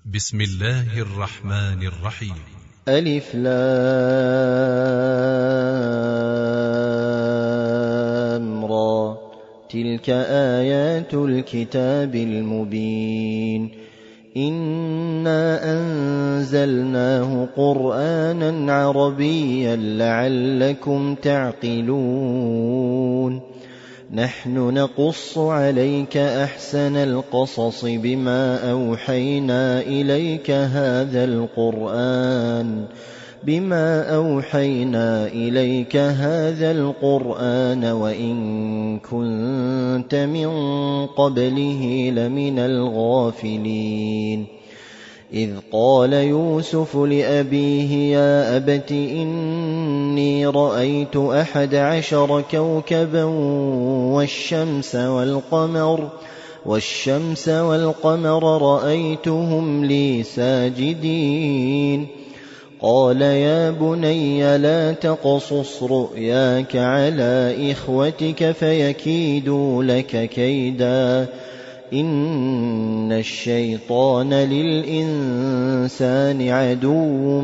بسم الله الرحمن الرحيم. ألف لام را، تلك آيات الكتاب المبين. إنا أنزلناه قرآنا عربيا لعلكم تعقلون. نحن نقص عليك أحسن القصص بما أوحينا إليك هذا القرآن وإن كنت من قبله لمن الغافلين. إذ قال يوسف لأبيه يا أبت إني رأيت 11 كوكبا والشمس والقمر رأيتهم لي ساجدين. قال يا بني لا تقصص رؤياك على إخوتك فيكيدوا لك كيدا، إن الشيطان للإنسان عدو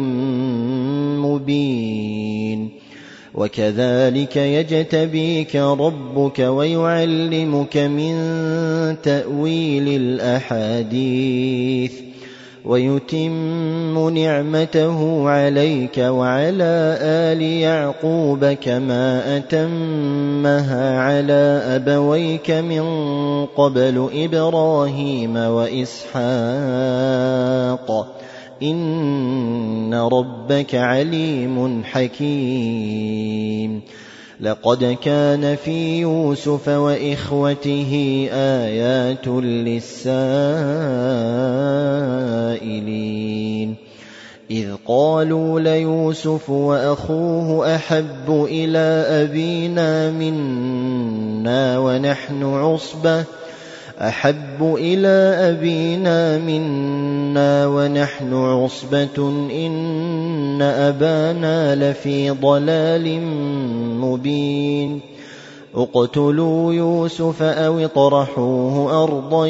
مبين. وكذلك يجتبيك ربك ويعلمك من تأويل الأحاديث ويتم نعمته عليك وعلى آل يعقوب كما أتمها على أبويك من قبل إبراهيم وإسحاق، إن ربك عليم حكيم. لقد كان في يوسف وإخوته آيات للسائلين، إذ قالوا ليوسف وأخوه أحب إلى أبينا منا ونحن عصبة إن أبانا لفي ضلال مبين. اقتلوا يوسف أو اطرحوه أرضا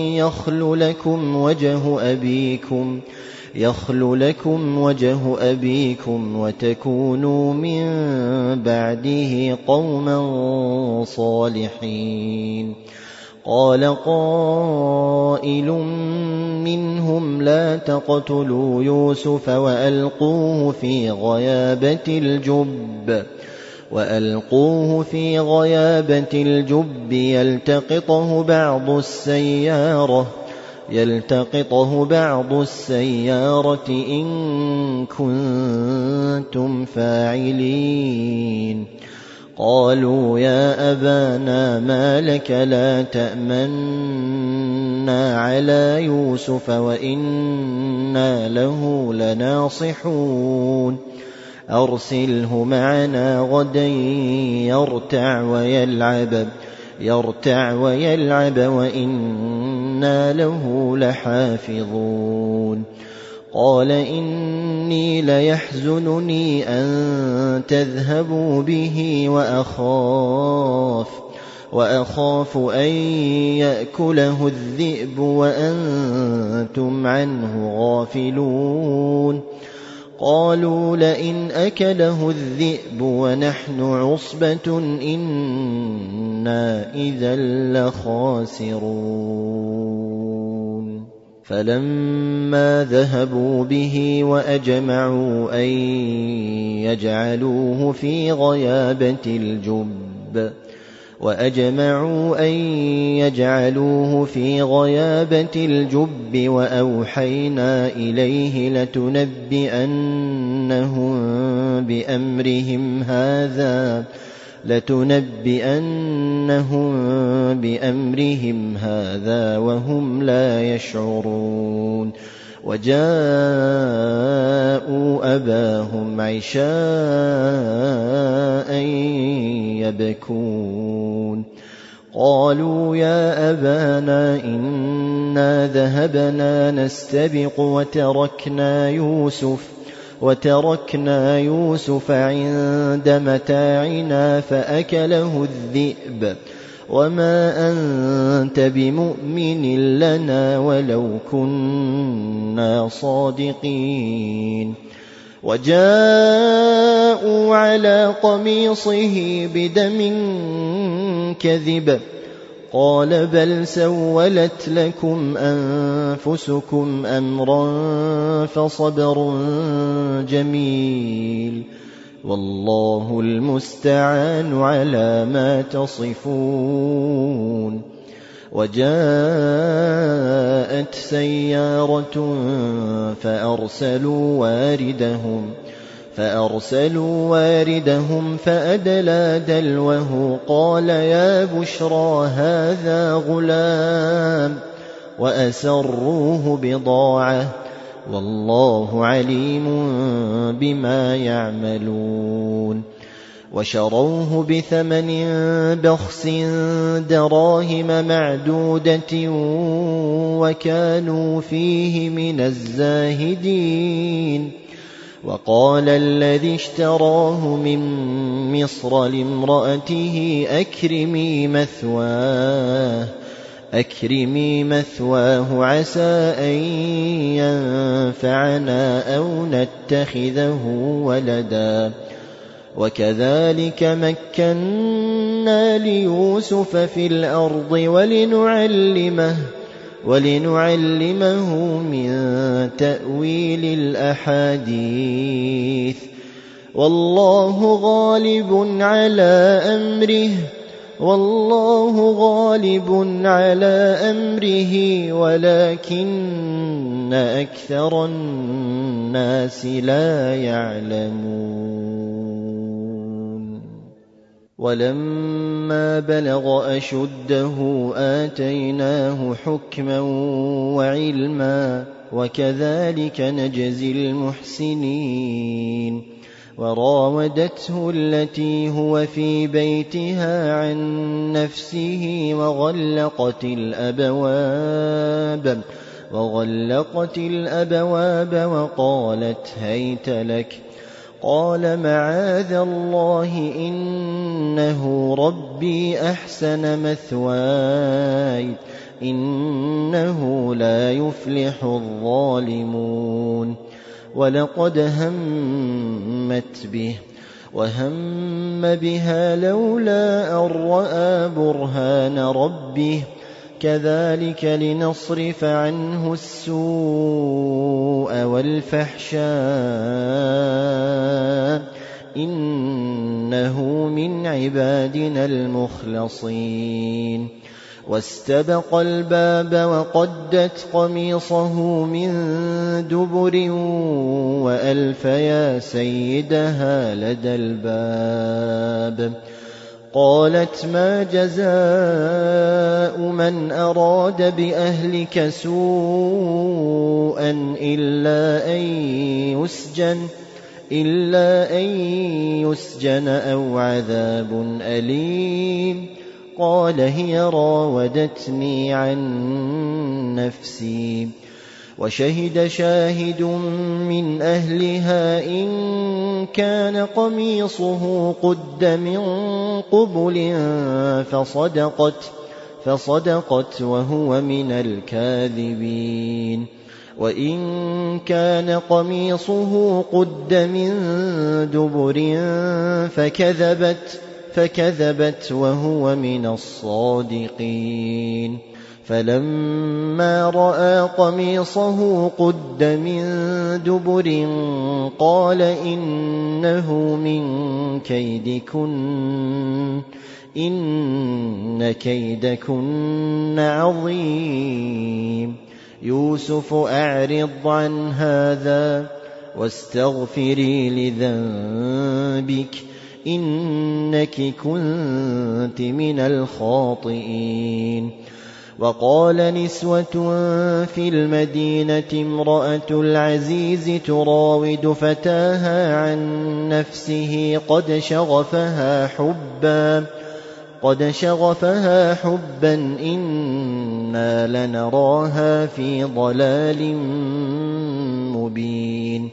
يخل لكم وجه أبيكم وتكونوا من بعده قوما صالحين. قال قائل منهم لا تقتلوا يوسف وألقوه في غيابة الجب يلتقطه بعض السيارة إن كنتم فاعلين. قالوا يا أبانا ما لك لا تأمنا على يوسف وإنا له لناصحون. أرسله معنا غدا يرتع ويلعب وإنا له لحافظون. قال إني ليحزنني أن تذهبوا به وأخاف أن يأكله الذئب وأنتم عنه غافلون. قالوا لئن أكله الذئب ونحن عصبة إنا إذا لخاسرون. فلما ذهبوا به وأجمعوا أن يجعلوه في غيابة الجب وأوحينا إليه لتنبئنهم بأمرهم هذا وهم لا يشعرون. وجاءوا أباهم عشاء يبكون. قالوا يا أبانا إنا ذهبنا نستبق وتركنا يوسف عند متاعنا فأكله الذئب وما أنت بمؤمن لنا ولو كنا صادقين. وجاءوا على قميصه بدم كذب قال بل سولت لكم أنفسكم أمرا فصبر جميل والله المستعان على ما تصفون. وجاءت سيارة فأرسلوا واردهم فأدلى دلوه قال يا بشرى هذا غلام وأسروه بضاعة والله عليم بما يعملون. وشروه بثمن بخس دراهم معدودة وكانوا فيه من الزاهدين. وقال الذي اشتراه من مصر لامرأته أكرمي مثواه عسى أن ينفعنا أو نتخذه ولدا. وكذلك مكنا ليوسف في الأرض ولنعلمه من تأويل الأحاديث والله غالب على أمره ولكن أكثر الناس لا يعلمون. ولما بلغ أشده آتيناه حكما وعلما وكذلك نجزي المحسنين. وراودته التي هو في بيتها عن نفسه وغلقت الأبواب وقالت هيت لك قال معاذ الله إنه ربي أحسن مثواي إنه لا يفلح الظالمون. ولقد همت به وهم بها لولا أن رأى برهان ربه كذلك لنصرف عنه السوء والفحشاء إنه من عبادنا المخلصين. واستبق الباب وقدت قميصه من دبر وألف يا سيدها لدى الباب. قالت ما جزاء من أراد بأهلك سوءا إلا أن يسجن أو عذاب أليم. قال هي راودتني عن نفسي. وشهد شاهد من أهلها إن كان قميصه قد من قبل فصدقت وهو من الكاذبين. وإن كان قميصه قد من دبر فكذبت وهو من الصادقين. فلما رأى قميصه قد من دبر قال إنه من كيدكن إن كيدكن عظيم. يوسف أعرض عن هذا واستغفري لذنبك إنك كنت من الخاطئين. وقال نسوة في المدينة امرأة العزيز تراود فتاها عن نفسه قد شغفها حبا إنا لنراها في ضلال مبين.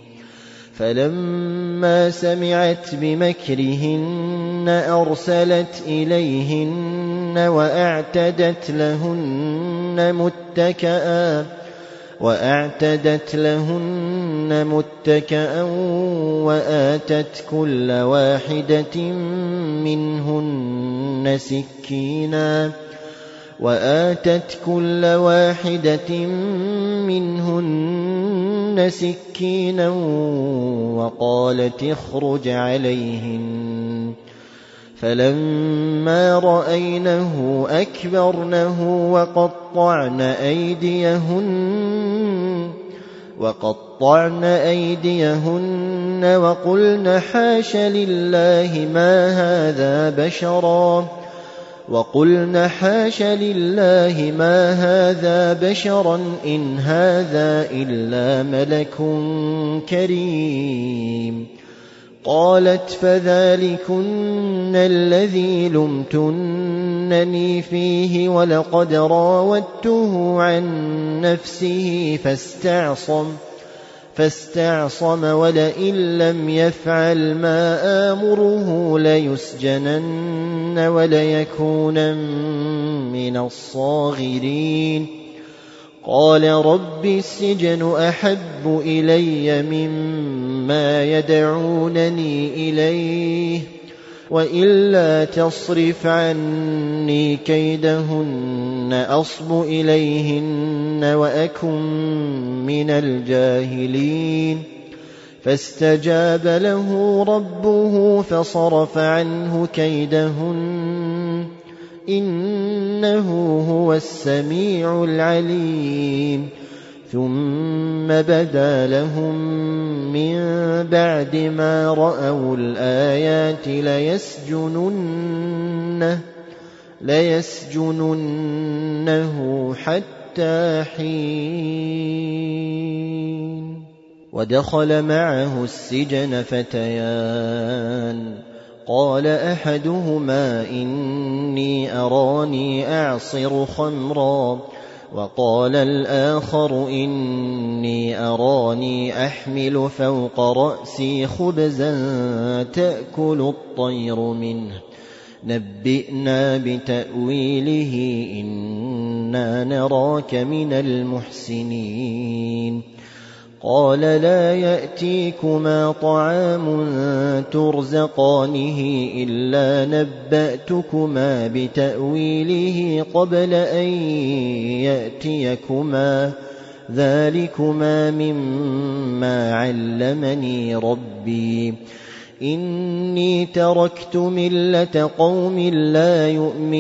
فلما سمعت بمكرهن أرسلت إليهن وأعتدت لهن متكأ وآتت كل واحدة منهن سكينا وقالت اخرج عليهن فلما رأينه أكبرنه وقطعن أيديهن وقلن حاش لله ما هذا بشرا إن هذا إلا ملك كريم. قالت فذلكن الذي لمتنني فيه ولقد راودته عن نفسه فاستعصم ولئن لم يفعل ما آمره ليسجنن وليكون من الصاغرين. قال رب السجن أحب إلي مما يدعونني إليه وإلا تصرف عني كيدهن أصب إليهن وأكن من الجاهلين. فاستجاب له ربه فصرف عنه كيدهن إنه هو السميع العليم. ثم بدا لهم من بعد ما رأوا الآيات ليسجننه حتى حين. ودخل معه السجن فتيان قال أحدهما إني أراني أعصر خمرا وقال الآخر إني أراني أحمل فوق رأسي خبزا تأكل الطير منه نبئنا بتأويله إنا نراك من المحسنين. قال لا يأتيكما طعام ترزقانه إلا نبأتكما بتأويله قبل أن يأتيكما ذلكما مما علمني ربي إني تركت ملة قوم لا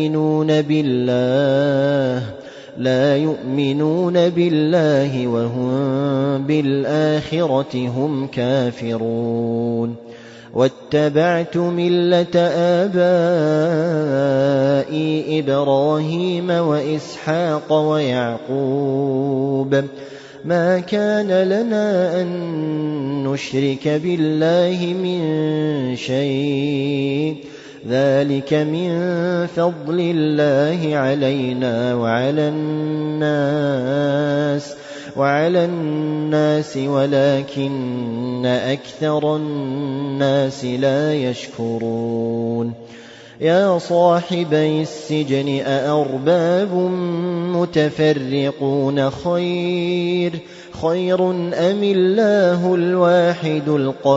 يؤمنون بالله وهم بالآخرة هم كافرون. واتبعت ملة آبائي إبراهيم وإسحاق ويعقوب ما كان لنا أن نشرك بالله من شيء ذلك من فضل الله علينا وعلى الناس ولكن أكثر الناس لا يشكرون. يا صاحبي السجن أأرباب متفرقون خير أم الله الواحد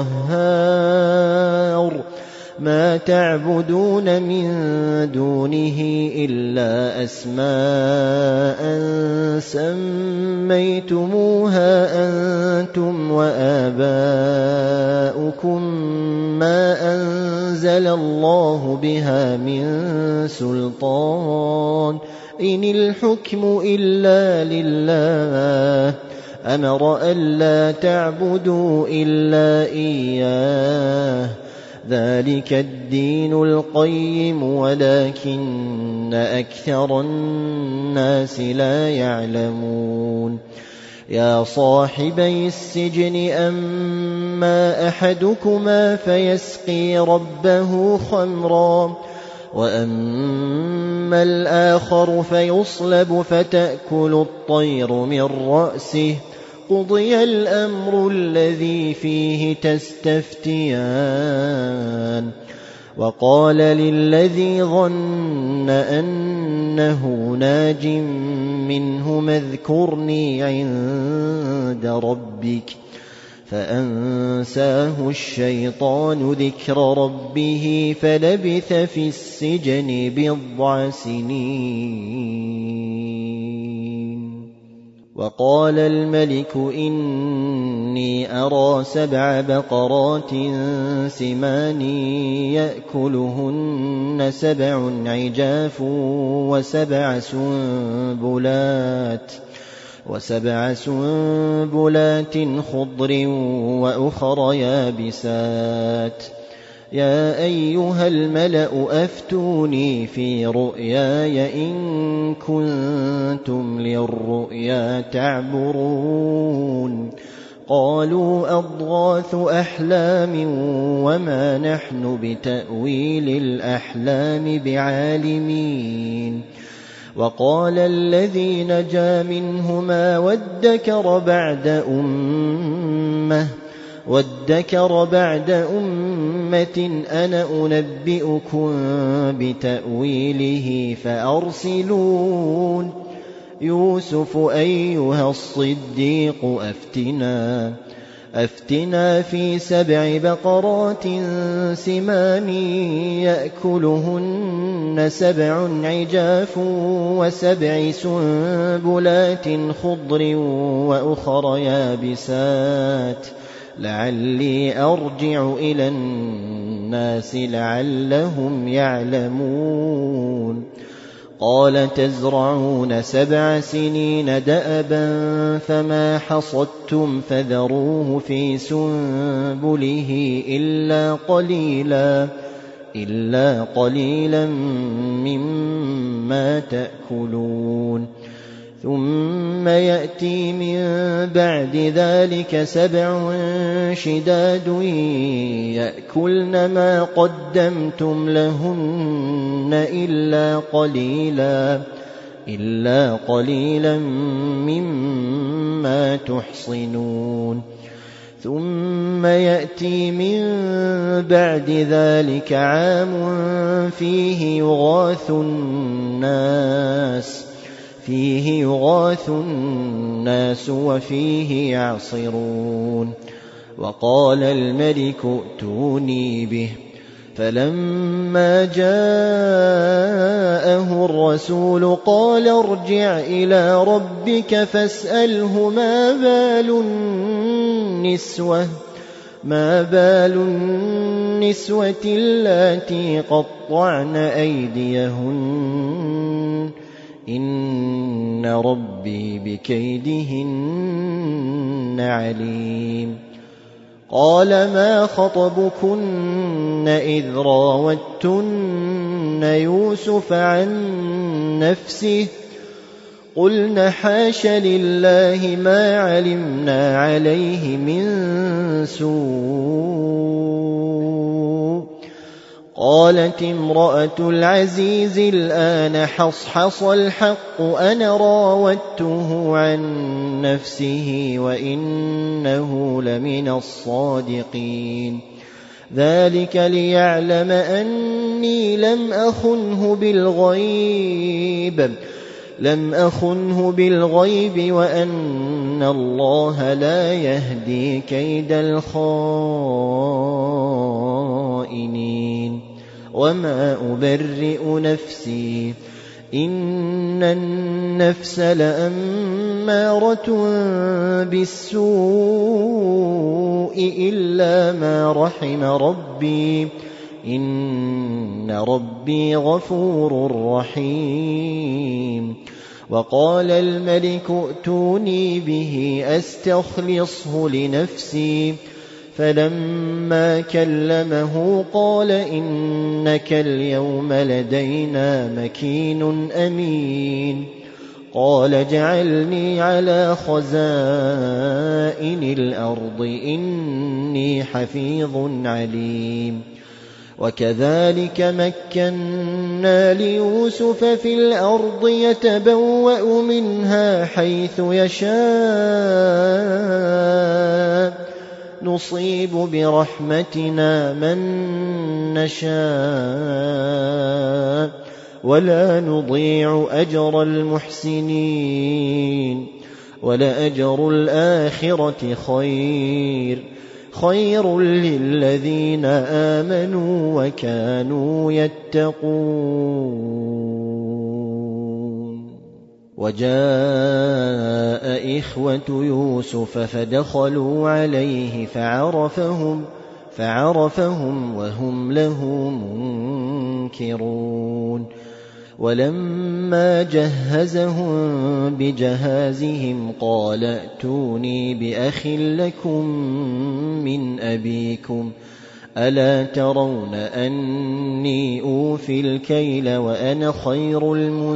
القهار ما تعبدون من دونه إلا أسماء سميتموها أنتم وآباؤكم ما أنزل الله بها من سلطان إن الحكم إلا لله أمر ألا تعبدوا إلا إياه ذلك الدين القيم ولكن أكثر الناس لا يعلمون. يا صاحبي السجن أما أحدكما فيسقي ربه خمرا وأما الآخر فيصلب فتأكل الطير من رأسه قضي الأمر الذي فيه تستفتيان وقال للذي ظن أنه ناج منه اذكرني عند ربك فأنساه الشيطان ذكر ربه فلبث في السجن 10 سنين. وقال الملك إني أرى 7 بقرات سمان يأكلهن 7 عجاف و7 سنبلات خضر وأخر يابسات. يا أيها الملأ أفتوني في رؤياي إن كنتم للرؤيا تعبرون. قالوا أضغاث أحلام وما نحن بتأويل الأحلام بعالمين. وقال الذي نجا منهما وادكر بعد أمة أنا أنبئكم بتأويله فأرسلون. يوسف أيها الصديق أفتنا في 7 بقرات سمان يأكلهن 7 عجاف و7 سنبلات خضر وأخر يابسات لعلي أرجع إلى الناس لعلهم يعلمون. قال تزرعون 7 سنين دأبا فما حصدتم فذروه في سنبله إلا قليلا مما تأكلون. ثم يأتي من بعد ذلك 7 شداد يأكلن ما قدمتم لهن إلا قليلا مما تحصنون. ثم يأتي من بعد ذلك عام فيه يغاث الناس وفيه يعصرون. وقال الملك ائتوني به. فلما جاءه الرسول قال ارجع إلى ربك فاسأله ما بال النسوة اللاتي قطعن أيديهن إن ربي بكيدهن عليم. قال ما خطبكن إذ راوتن يوسف عن نفسه قلن حاش لله ما علمنا عليه من سوء. قالت امرأة العزيز الآن حصحص الحق أنا راودته عن نفسه وإنه لمن الصادقين. ذلك ليعلم أني لم أخنه بالغيب وأن الله لا يهدي كيد الخائنين. وما أبرئ نفسي إن النفس لأمارة بالسوء إلا ما رحم ربي إن ربي غفور رحيم. وقال الملك ائتوني به أستخلصه لنفسي. فلما كلمه قال إنك اليوم لدينا مكين أمين. قال اجعلني على خزائن الأرض إني حفيظ عليم. وكذلك مكنا ليوسف في الأرض يتبوأ منها حيث يشاء نصيب برحمتنا من نشاء ولا نضيع أجر المحسنين ولأجر الآخرة خير للذين آمنوا وكانوا يتقون. وجاء إخوة يوسف فدخلوا عليه فعرفهم وهم له منكرون. ولما جهزهم بجهازهم قال ائتوني بأخ لكم من أبيكم ألا ترون أني أوفي الكيل وأنا خير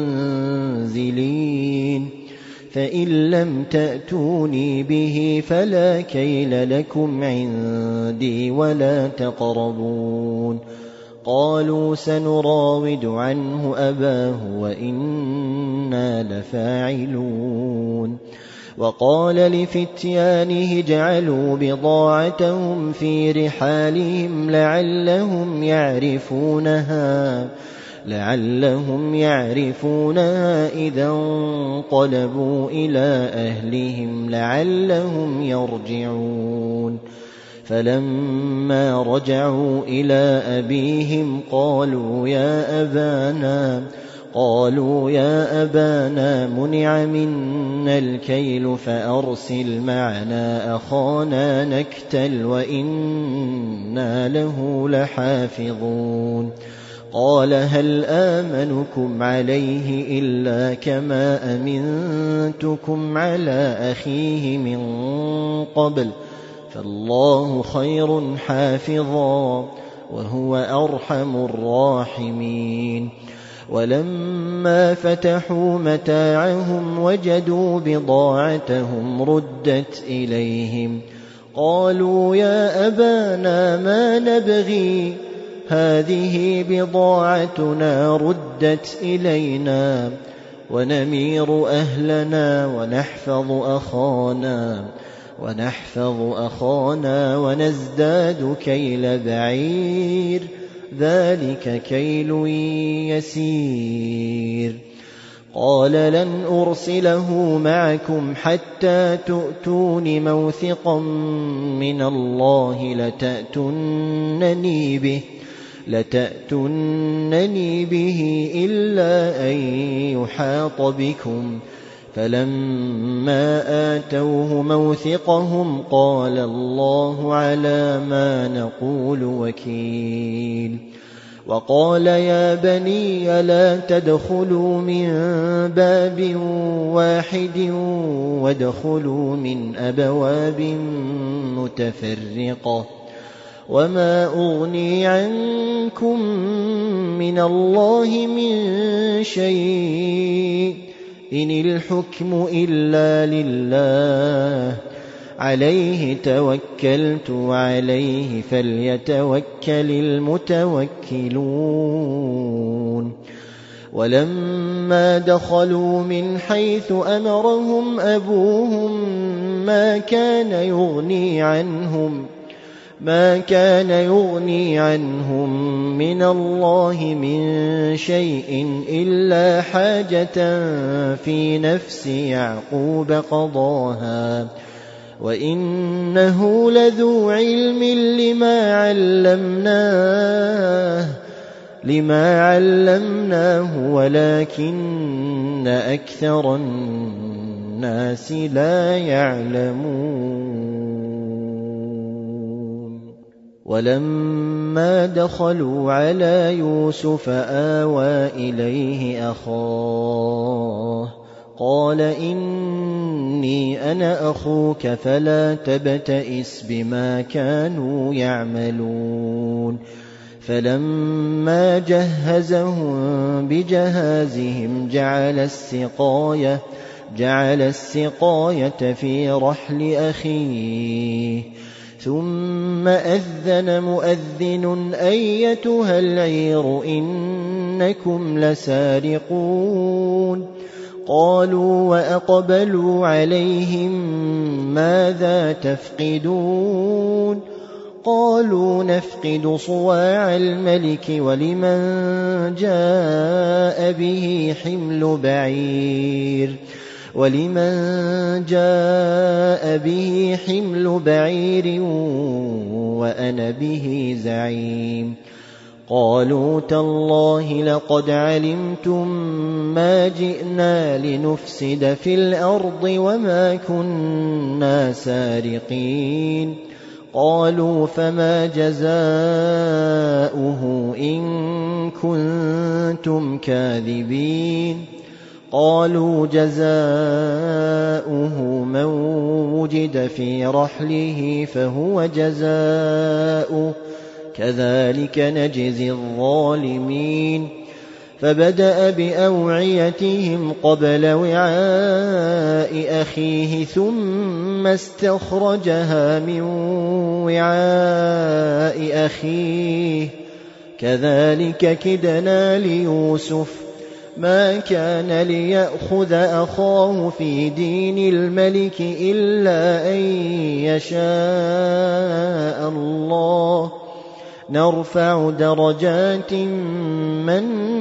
المنزلين فإن لم تأتوني به فلا كيل لكم عندي ولا تقربون. قالوا سنراود عنه أباه وإنا لفاعلون. وقال لفتيانه اجعلوا بضاعتهم في رحالهم لعلهم يعرفونها إذا انقلبوا إلى أهلهم لعلهم يرجعون. فلما رجعوا إلى أبيهم قالوا يا أبانا منع منا الكيل فأرسل معنا أخانا نكتل وإنا له لحافظون. قال هل آمنكم عليه إلا كما أمنتكم على أخيه من قبل فالله خير حافظا وهو أرحم الراحمين. ولما فتحوا متاعهم وجدوا بضاعتهم ردت إليهم قالوا يا أبانا ما نبغي هذه بضاعتنا ردت إلينا ونمير أهلنا ونحفظ أخانا ونزداد كيل بعير ذلك كيل يسير. قال لن أرسله معكم حتى تؤتون موثقا من الله لتأتونني به إلا أن يحاط بكم. فلما آتوه موثقهم قال الله على ما نقول وكيل. وقال يا بني لا تدخلوا من باب واحد وادخلوا من أبواب متفرقة وما أغني عنكم من الله من شيء إن الحكم إلا لله عليه توكلت وعليه فليتوكل المتوكلون. ولما دخلوا من حيث أمرهم أبوهم ما كان يغني عنهم من الله من شيء إلا حاجة في نفس يعقوب قضاها وإنه لذو علم لما علمناه ولكن أكثر الناس لا يعلمون. ولما دخلوا على يوسف آوى إليه أخاه قال إني أنا أخوك فلا تبتئس بما كانوا يعملون. فلما جهزهم بجهازهم جعل السقاية في رحل أخيه ثم أذن مؤذن أيتها العير إنكم لسارقون. قالوا وأقبلوا عليهم ماذا تفقدون قالوا نفقد صواع الملك ولمن جاء به حمل بعير وأنا به زعيم قالوا تالله لقد علمتم ما جئنا لنفسد في الأرض وما كنا سارقين قالوا فما جزاؤه إن كنتم كاذبين قالوا جزاؤه من وجد في رحله فهو جزاؤه كذلك نجزي الظالمين فبدأ بأوعيتهم قبل وعاء أخيه ثم استخرجها من وعاء أخيه كذلك كدنا ليوسف ما كان ليأخذ أخاه في دين الملك إلا أن يشاء الله نرفع درجات من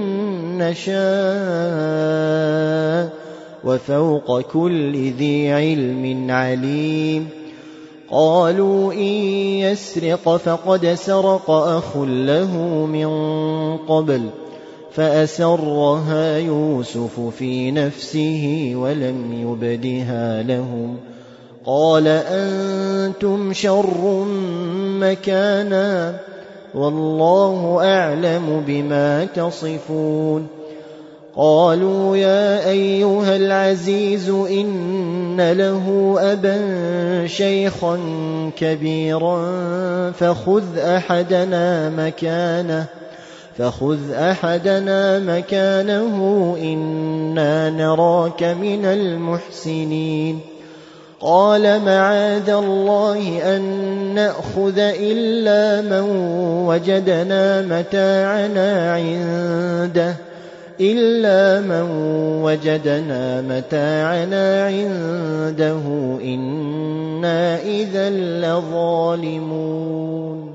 نشاء وفوق كل ذي علم عليم قالوا إن يسرق فقد سرق أخ له من قبل فأسرها يوسف في نفسه ولم يبدها لهم قال أنتم شر مكانا والله أعلم بما تصفون قالوا يا أيها العزيز إن له أبا شيخا كبيرا فخذ أحدنا مكانه إنا نراك من المحسنين قال معاذ الله أن نأخذ إلا من وجدنا متاعنا عنده إنا إذا لظالمون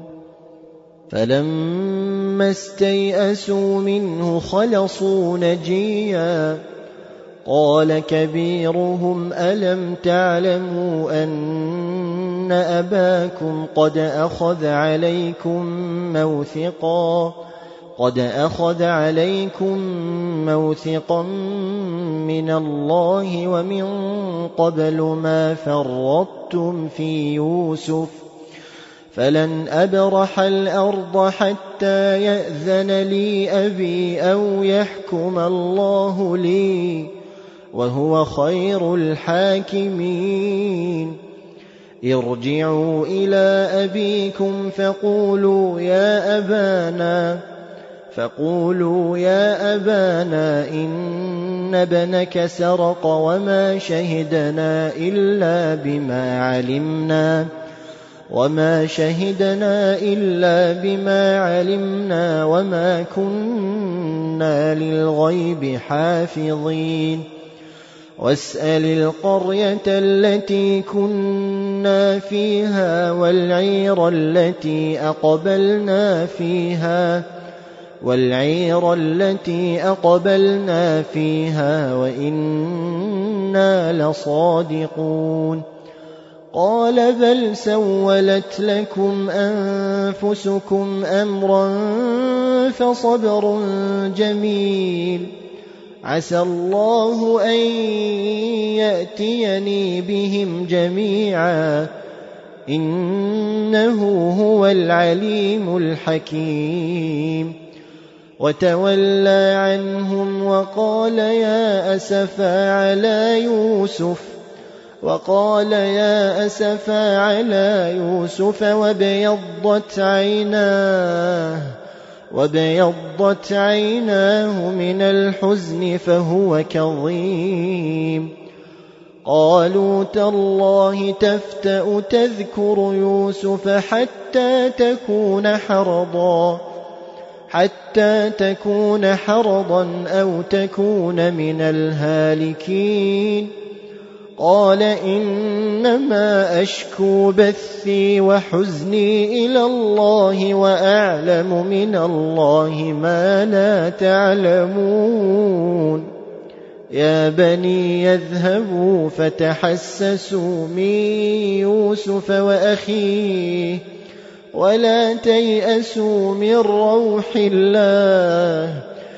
فلما استيئسوا منه خلصوا نجيا قال كبيرهم ألم تعلموا أن أباكم قد أخذ عليكم موثقا من الله ومن قبل ما فرطتم في يوسف فلن أبرح الأرض حتى يأذن لي أبي أو يحكم الله لي وهو خير الحاكمين ارجعوا إلى أبيكم فقولوا يا أبانا إن ابنك سرق وما شهدنا إلا بما علمنا وما كنا للغيب حافظين واسأل القرية التي كنا فيها والعير التي أقبلنا فيها وإنا لصادقون قال بل سولت لكم أنفسكم أمرا فصبر جميل عسى الله أن يأتيني بهم جميعا إنه هو العليم الحكيم وتولى عنهم وقال يا أسفا على يوسف وابيضت عيناه من الحزن فهو كظيم قالوا تالله تفتأ تذكر يوسف حتى حتى تكون حرضا أو تكون من الهالكين. قال إنما أشكو بثي وحزني إلى الله وأعلم من الله ما لا تعلمون. يا بني يذهبوا فتحسسوا من يوسف وأخيه ولا تيأسوا من روح الله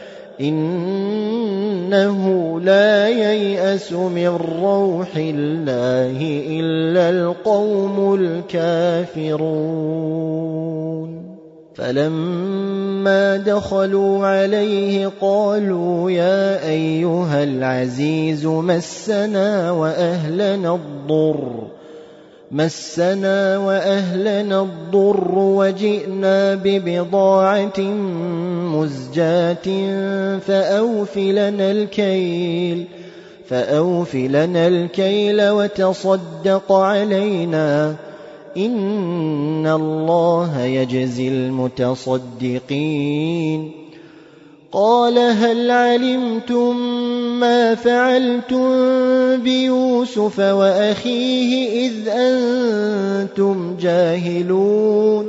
إنه لا ييأس من روح الله إلا القوم الكافرون. فلما دخلوا عليه قالوا يا أيها العزيز مسنا وأهلنا الضر وجئنا ببضاعة مزجاة فأوف لنا الكيل وتصدق علينا إن الله يجزي المتصدقين. قال هل علمتم ما فعلتم بيوسف وأخيه إذ أنتم جاهلون؟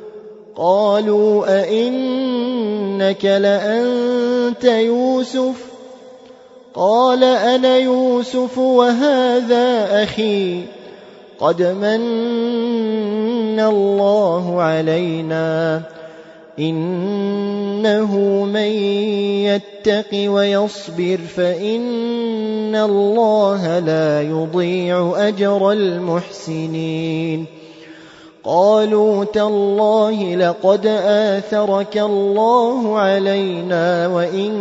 قالوا أئنك لأنت يوسف؟ قال أنا يوسف وهذا أخي قد من الله علينا إنه من يتق ويصبر فإن الله لا يضيع أجر المحسنين. قالوا تالله لقد آثرك الله علينا وإن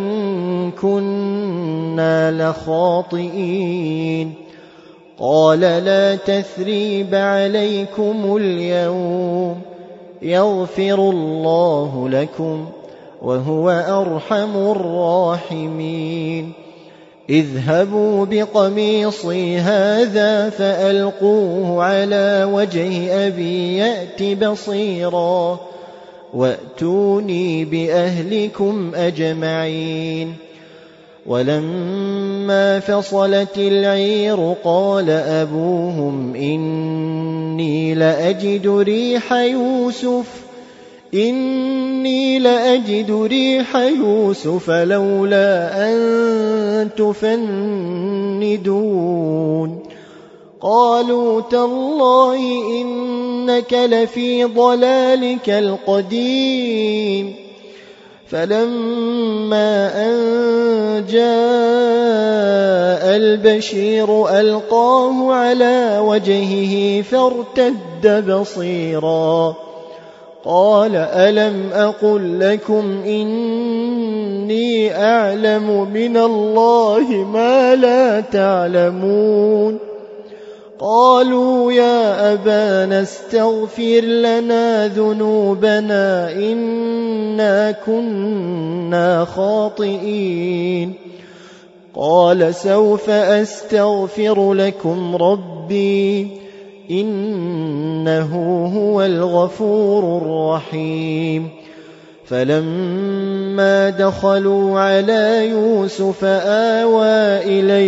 كنا لخاطئين. قال لا تثريب عليكم اليوم يغفر الله لكم وهو أرحم الراحمين. اذهبوا بقميصي هذا فألقوه على وجه أبي يأت بصيرا وأتوني بأهلكم أجمعين. ولما فصلت العير قال أبوهم إني لأجد ريح يوسف لولا أن تفندون. قالوا تالله إنك لفي ضلالك القديم. فلما أن جاء البشير ألقاه على وجهه فارتد بصيرا قال ألم أقل لكم إني أعلم من الله ما لا تعلمون؟ قالوا يا أبانا استغفر لنا ذنوبنا إنا كنا خاطئين. قال سوف أستغفر لكم ربي إنه هو الغفور الرحيم. فلما دخلوا على يوسف آوى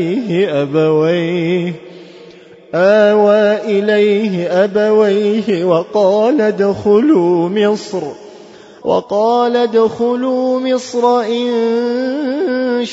إليه أبويه وقال ادخلوا مصر إن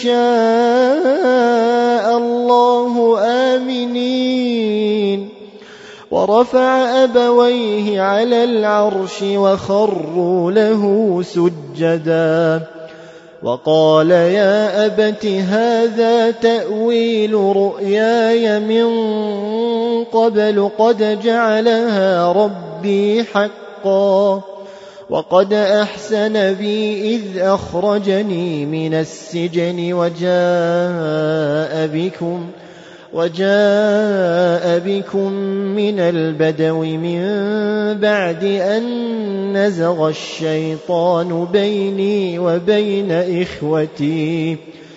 شاء الله آمنين. ورفع أبويه على العرش وخروا له سجدا وقال يا أبت هذا تأويل رؤياي من قبل قد جعلها ربي حقا وقد أحسن بي إذ أخرجني من السجن وجاء بكم من البدو من بعد أن نزغ الشيطان بيني وبين إخوتي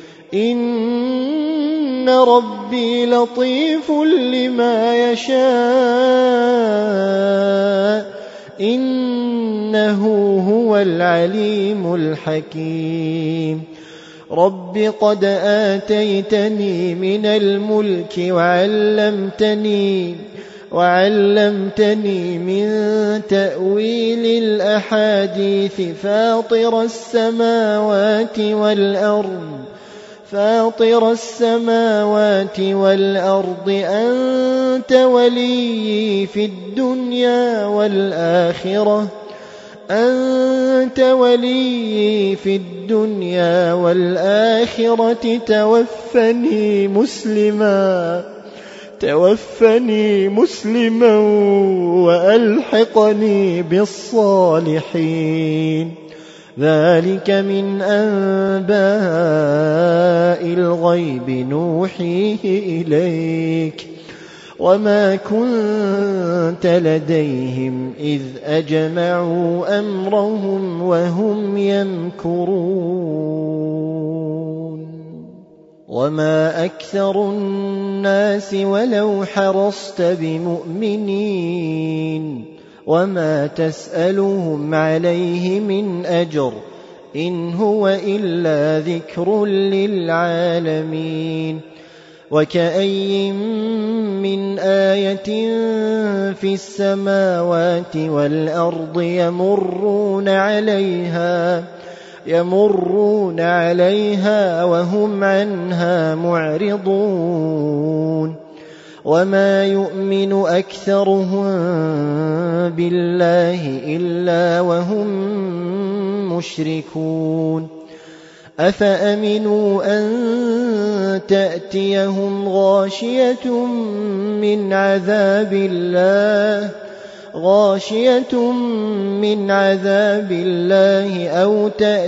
إن ربي لطيف لما يشاء إنه هو العليم الحكيم رب قد آتيتني من الملك وعلمتني من تأويل الأحاديث فاطر السماوات والأرض أنت ولي في الدنيا والآخرة توفني مسلما وألحقني بالصالحين ذلك من أنباء الغيب نوحيه إليك وما كنت لديهم إذ أجمعوا أمرهم وهم يمكرون وما أكثر الناس ولو حرصت بمؤمنين وما تسألهم عليه من أجر إن هو إلا ذكر للعالمين وكأي من آية في السماوات والأرض يمرون عليها وهم عنها معرضون وما يؤمن أكثرهم بالله إلا وهم مشركون أفأمنوا أن تأتيهم غاشية من عذاب الله أو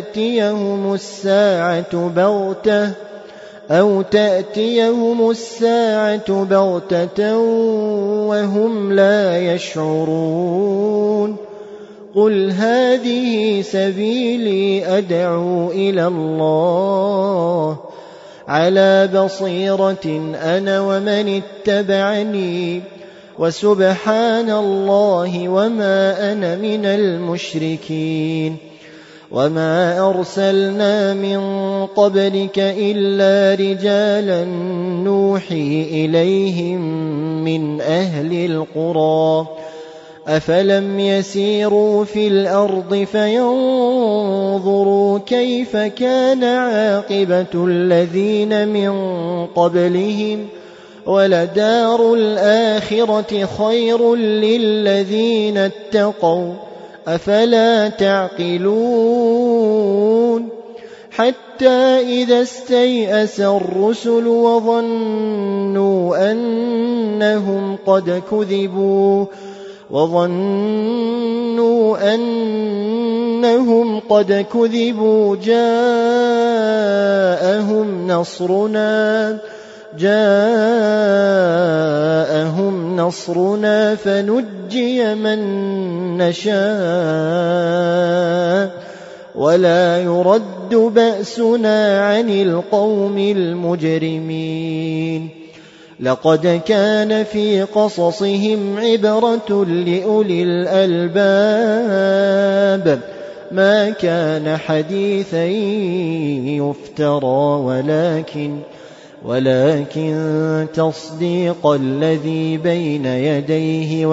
تأتيهم الساعة بغتة وهم لا يشعرون قل هذه سبيلي أدعو إلى الله على بصيرة أنا ومن اتبعني وسبحان الله وما أنا من المشركين وما أرسلنا من قبلك إلا رجالا نوحي إليهم من أهل القرى أفلم يسيروا في الأرض فينظروا كيف كان عاقبة الذين من قبلهم ولدار الآخرة خير للذين اتقوا أفلا تعقلون حتى إذا استيأس الرسل وظنوا أنهم قد كذبوا جاءهم نصرنا فنجي من نشاء ولا يرد بأسنا عن القوم المجرمين لقد كان في قصصهم عبرة لأولي الألباب ما كان حديثا يفترى ولكن تصديق الذي بين يديه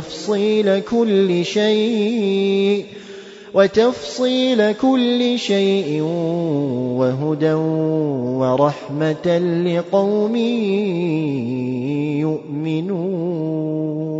وتفصيل كل شيء وهدى ورحمة لقوم يؤمنون